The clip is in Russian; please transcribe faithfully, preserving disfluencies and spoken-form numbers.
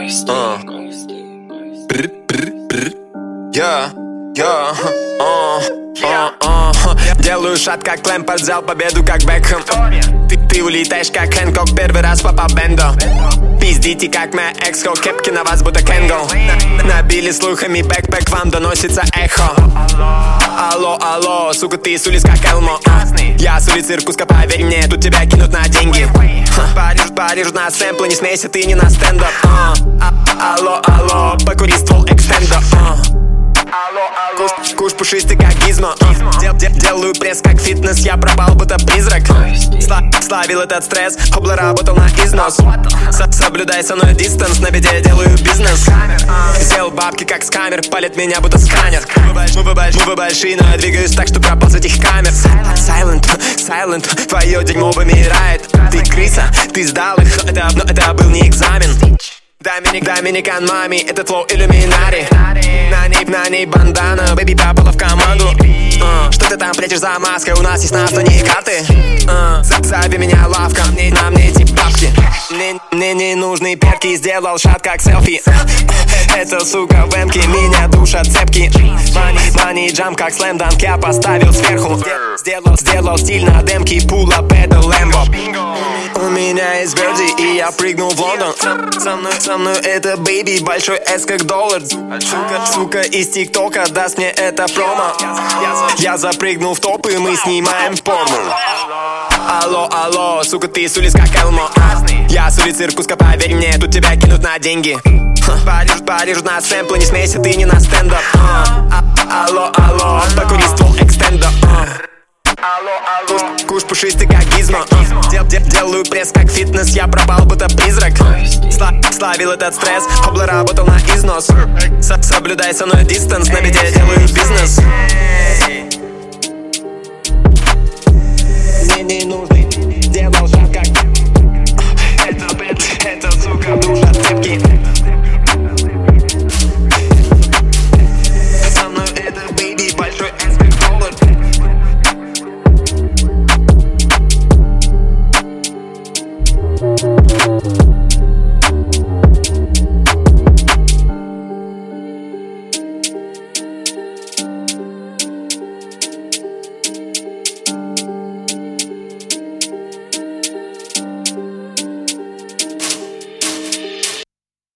Я, я, делаю шаг как Лэмпард, взял победу как Бекхэм. Ты, ты улетаешь как Хэнкок, первый раз попал Бендо. Пиздите как моя экс-хо, кепки на вас будто Кэнгл. Набили слухами бэкпэк, вам доносится эхо. Алло, алло, сука, ты с улиц как Элмо. Я с улиц циркуска, поверь мне, тут тебя кинут на деньги. Париж, Париж на сэмплы, не смейся, ты не на стендап. Алло, алло, покури ствол экстендо. Куш, куш пушистый как гизмо. Дел, дел, Делаю пресс как фитнес, я пропал будто призрак. Сла, Славил этот стресс, обла работал на износ. С, Соблюдай со мной дистанс, на беде делаю бизнес. Сделал бабки как с камер, палит меня будто сканер. Мы вы большие, но я двигаюсь так, что пропал с этих камер. Silent, silent, твое дерьмо вымирает. Ты крыса, ты сдал их, но это, но это был не экзамен. Доминик, Доминикан мами, этот флоу иллюминари. На ней, на ней бандана, бэби попала в команду. uh, Что ты там прячешь за маской, у нас есть нас, но не карты. uh, Зови меня лавка, мне, на мне эти бабки. Мне, мне не нужны перки, сделал шат как селфи. Эта сука в эмке, меня душат цепки. Мани, мани джам как слэм-данк, я поставил сверху. Сделал, сделал стиль на демке, пула педал лэмбо. У меня есть Верди, и я прыгнул в Лондон. Со мной, со мной это бэйби, большой эс как доллар. Сука, сука из ТикТока даст мне это промо. Я запрыгнул в топ, и мы снимаем порно. Алло, алло, сука, ты с улиц как Элмо. Я с улиц циркуска, поверь мне, тут тебя кинут на деньги. Париж, Париж на сэмплы, не смейся, ты не на стендап. Алло, алло, покури ствол экстендо. Куш, куш пушистый как гизмо. Дел, дел, Делаю пресс как фитнес, я пропал будто призрак. Сла, Славил этот стресс, обла работал на износ. С, Соблюдай со мной дистанс, на беде делаю бизнес.